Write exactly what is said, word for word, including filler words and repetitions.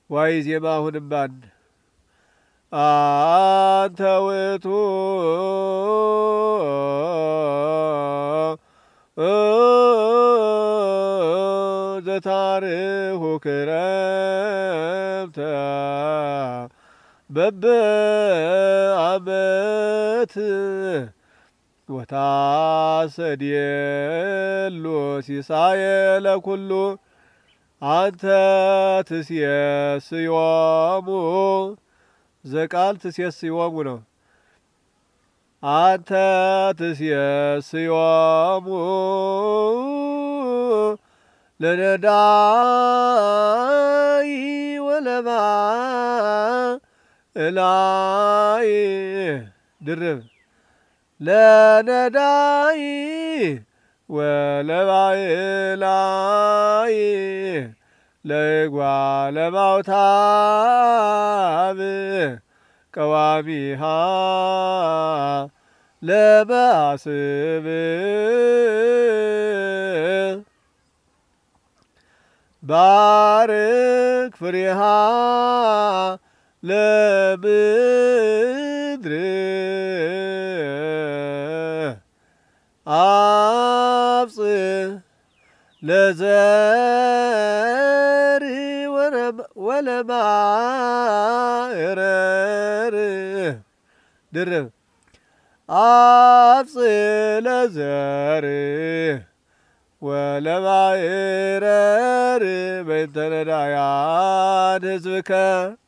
ዋይ ዜማ አሁንም አንድ አንተ ውእቱ ዘታርሁ ክረምተ በበአመት ወታሰድየሎ ሲሳየ ለኩሉ አንተ ትሴስዮሙ ዘቃል ትሴስዮሙ ነው። አንተ ትሴስዮሙ ለነዳይ ወለማእላይ ድርብ ለነዳይ ወለማእላይ ለጓለ ማውታብ ቀዋሚሃ ለማስብ ባርክ ፍሬሃ ለምድር አብጽሕ ለዘር ወለማዕረር ድርብ አብጽሕ ለዘር ወለማዕረር በእንተ ነዳያን ሕዝብከ